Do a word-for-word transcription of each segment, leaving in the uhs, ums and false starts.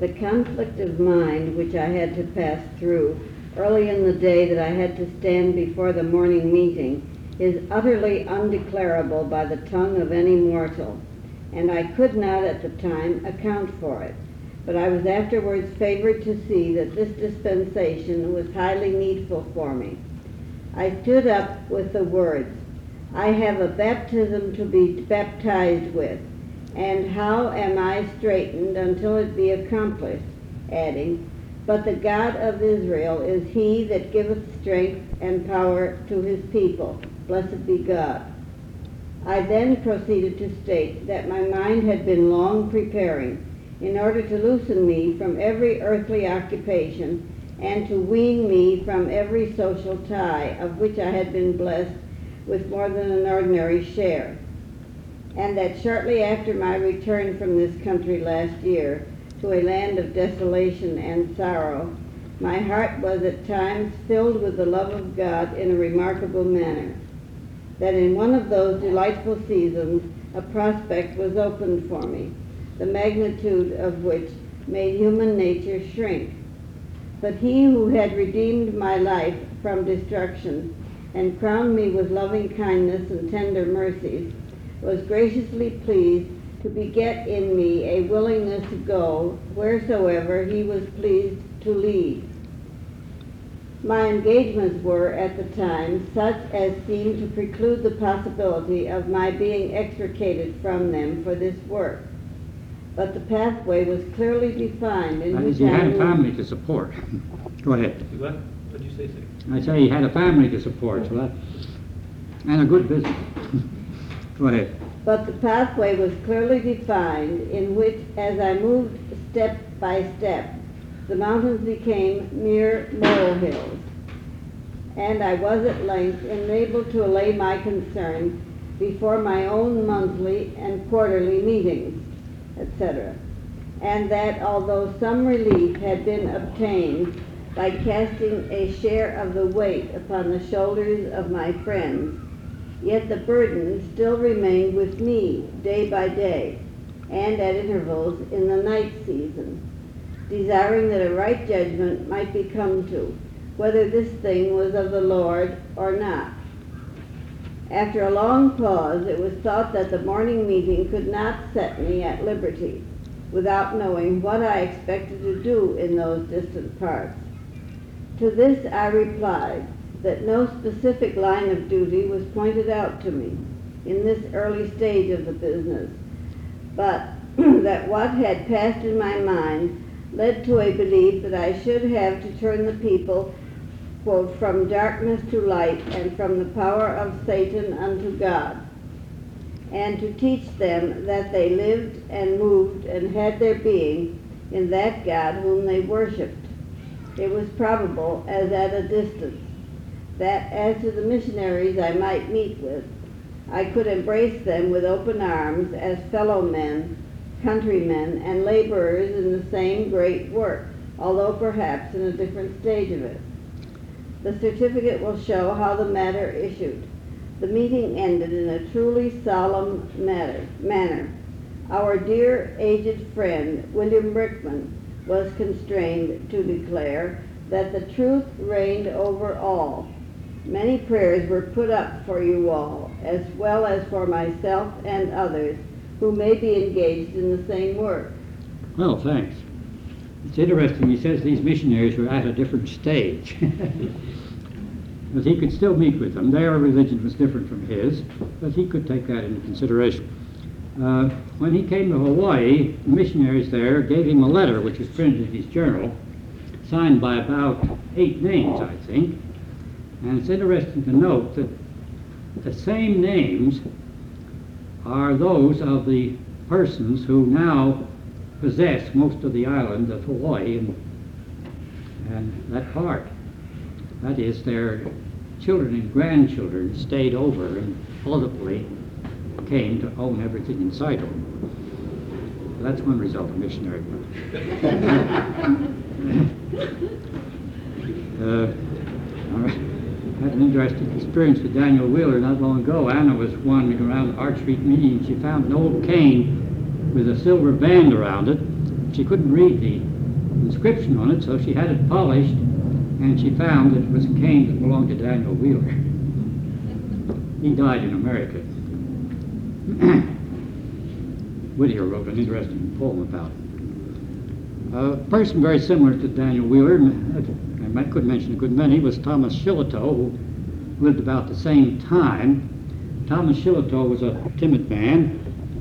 The conflict of mind which I had to pass through early in the day that I had to stand before the morning meeting is utterly undeclarable by the tongue of any mortal, and I could not at the time account for it. But I was afterwards favored to see that this dispensation was highly needful for me. I stood up with the words, "I have a baptism to be baptized with, and how am I straitened until it be accomplished?" adding, "But the God of Israel is he that giveth strength and power to his people. Blessed be God." I then proceeded to state that my mind had been long preparing in order to loosen me from every earthly occupation and to wean me from every social tie of which I had been blessed with more than an ordinary share, and that shortly after my return from this country last year to a land of desolation and sorrow, my heart was at times filled with the love of God in a remarkable manner, that in one of those delightful seasons a prospect was opened for me, the magnitude of which made human nature shrink. But he who had redeemed my life from destruction and crowned me with loving kindness and tender mercies was graciously pleased to beget in me a willingness to go wheresoever he was pleased to lead. My engagements were at the time such as seemed to preclude the possibility of my being extricated from them for this work. But the pathway was clearly defined in That which is, he I had a moved. family to support. Go ahead. What? What did you say, sir? I say he had a family to support, so that, and a good business. Go ahead. But the pathway was clearly defined in which, as I moved step by step, the mountains became mere molehills, and I was at length enabled to allay my concern before my own monthly and quarterly meetings, et cetera, and that although some relief had been obtained by casting a share of the weight upon the shoulders of my friends, yet the burden still remained with me day by day, and at intervals in the night season, desiring that a right judgment might be come to, whether this thing was of the Lord or not. After a long pause, it was thought that the morning meeting could not set me at liberty, without knowing what I expected to do in those distant parts. To this I replied that no specific line of duty was pointed out to me in this early stage of the business, but that what had passed in my mind led to a belief that I should have to turn the people, quote, from darkness to light and from the power of Satan unto God, and to teach them that they lived and moved and had their being in that God whom they worshipped. It was probable, as at a distance, that as to the missionaries I might meet with, I could embrace them with open arms as fellow men, countrymen, and laborers in the same great work, although perhaps in a different stage of it. The certificate will show how the matter issued. The meeting ended in a truly solemn matter, manner. Our dear aged friend, William Brickman, was constrained to declare that the truth reigned over all. Many prayers were put up for you all, as well as for myself and others who may be engaged in the same work. Well, thanks. It's interesting, he says these missionaries were at a different stage. But he could still meet with them. Their religion was different from his, but he could take that into consideration. Uh, when he came to Hawaii, the missionaries there gave him a letter, which was printed in his journal, signed by about eight names, I think. And it's interesting to note that the same names are those of the persons who now possess most of the island of Hawaii and, and that part. That is, their children and grandchildren stayed over and ultimately came to own everything in sight of them. That's one result of missionary work. uh, I had an interesting experience with Daniel Wheeler not long ago. Anna was wandering around the Arch Street meeting and she found an old cane with a silver band around it. She couldn't read the inscription on it, so she had it polished, and she found that it was a cane that belonged to Daniel Wheeler. He died in America. Whittier wrote an interesting poem about it. A person very similar to Daniel Wheeler, and I could mention a good many, was Thomas Shillitoe, who lived about the same time. Thomas Shillitoe was a timid man,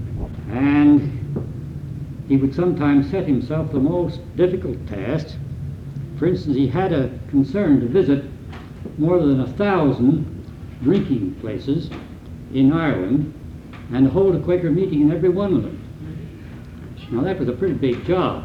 and he would sometimes set himself the most difficult tasks. For instance, he had a concern to visit more than a thousand drinking places in Ireland and hold a Quaker meeting in every one of them. Now that was a pretty big job.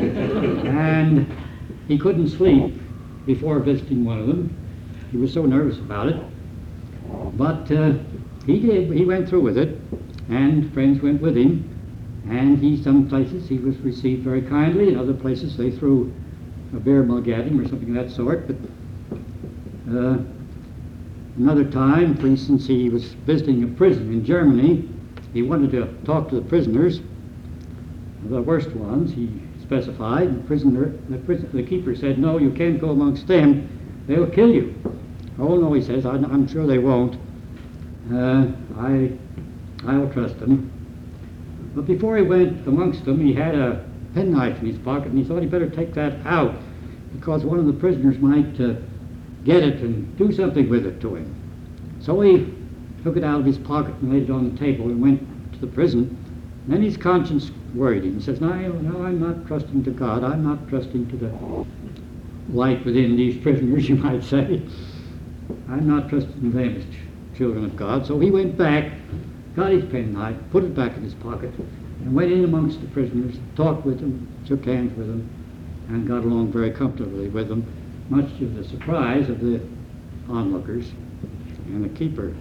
And he couldn't sleep before visiting one of them. He was so nervous about it. But uh, he did, he went through with it, and friends went with him. And he, some places he was received very kindly, in other places they threw a beer mug at him or something of that sort. But uh, another time, for instance, he was visiting a prison in Germany. He wanted to talk to the prisoners, the worst ones, he specified. The prisoner, the, prison, the keeper said, "No, you can't go amongst them. They'll kill you." "Oh no," he says, "I'm, I'm sure they won't. Uh, I, I'll trust them." But before he went amongst them, he had a penknife in his pocket, and he thought he'd better take that out because one of the prisoners might uh, get it and do something with it to him. So he took it out of his pocket and laid it on the table and went to the prison. And then his conscience worried him. He says, no, no, I'm not trusting to God. I'm not trusting to the light within these prisoners, you might say. I'm not trusting them as ch- children of God. So he went back, got his penknife, put it back in his pocket, and went in amongst the prisoners, talked with them, shook hands with them, and got along very comfortably with them, much to the surprise of the onlookers and the keeper.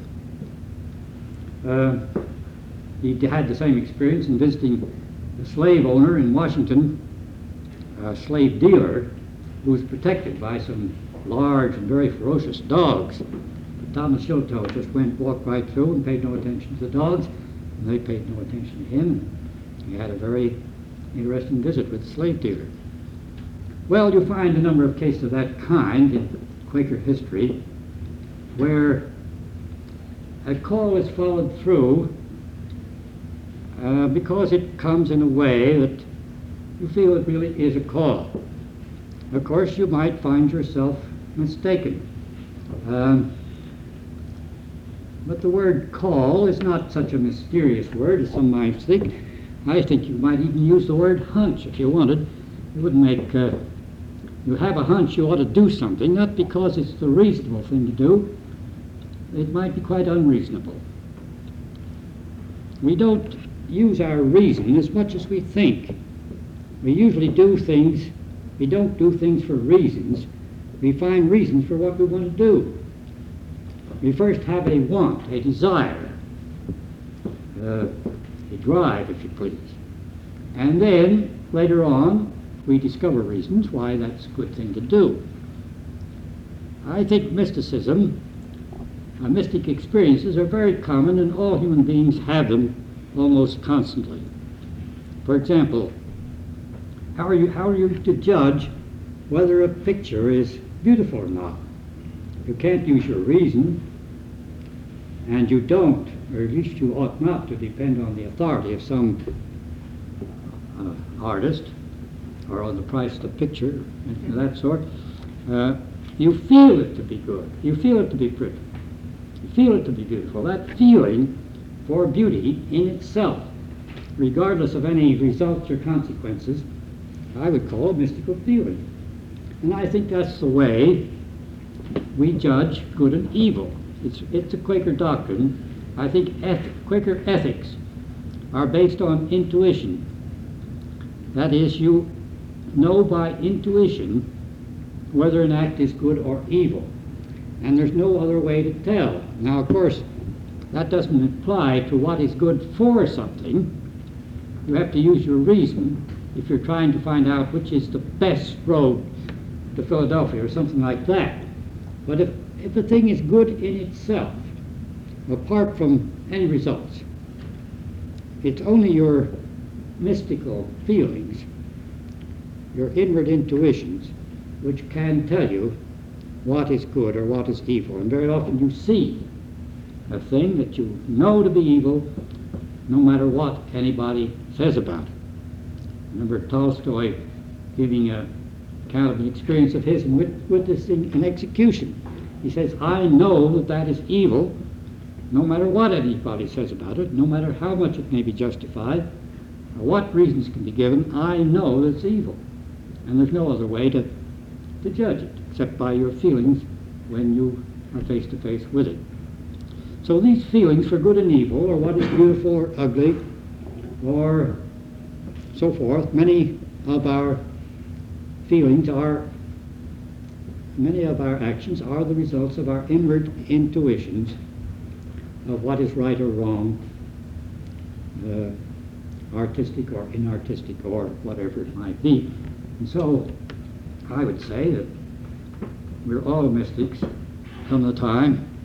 Uh, he had the same experience in visiting a slave owner in Washington, a slave dealer, who was protected by some large and very ferocious dogs. But Thomas Shillitoe just went, walked right through and paid no attention to the dogs, and they paid no attention to him. He had a very interesting visit with the slave dealer. Well, you find a number of cases of that kind in Quaker history where a call is followed through uh, because it comes in a way that you feel it really is a call. Of course, you might find yourself mistaken. Um, but the word call is not such a mysterious word as some might think. I think you might even use the word hunch if you wanted. It wouldn't make... Uh, you have a hunch you ought to do something, not because it's the reasonable thing to do. It might be quite unreasonable. We don't use our reason as much as we think. We usually do things, we don't do things for reasons. We find reasons for what we want to do. We first have a want, a desire, uh, a drive, if you please. And then, later on, we discover reasons why that's a good thing to do. I think mysticism, uh, mystic experiences are very common, and all human beings have them almost constantly. For example, how are you, how are you to judge whether a picture is beautiful or not? You can't use your reason, and you don't, or at least you ought not to depend on the authority of some uh, artist or on the price of the picture and that sort. Uh, you feel it to be good. You feel it to be pretty. You feel it to be beautiful. That feeling for beauty in itself, regardless of any results or consequences, I would call a mystical feeling. And I think that's the way we judge good and evil. It's, it's a Quaker doctrine. I think eth- Quaker ethics are based on intuition. That is, you know by intuition whether an act is good or evil. And there's no other way to tell. Now, of course, that doesn't apply to what is good for something. You have to use your reason if you're trying to find out which is the best road to Philadelphia or something like that. But if, if a thing is good in itself, apart from any results, it's only your mystical feelings, your inward intuitions, which can tell you what is good or what is evil. And very often you see a thing that you know to be evil, no matter what anybody says about it. Remember Tolstoy giving a account of an experience of his in wit- witnessing an execution. He says, I know that that is evil, no matter what anybody says about it, no matter how much it may be justified, or what reasons can be given, I know that it's evil. And there's no other way to, to judge it, except by your feelings when you are face to face with it. So these feelings for good and evil, or what is beautiful or ugly, or so forth, many of our feelings are, many of our actions are the results of our inward intuitions of what is right or wrong, uh, artistic or inartistic or whatever it might be. And so I would say that we're all mystics from the time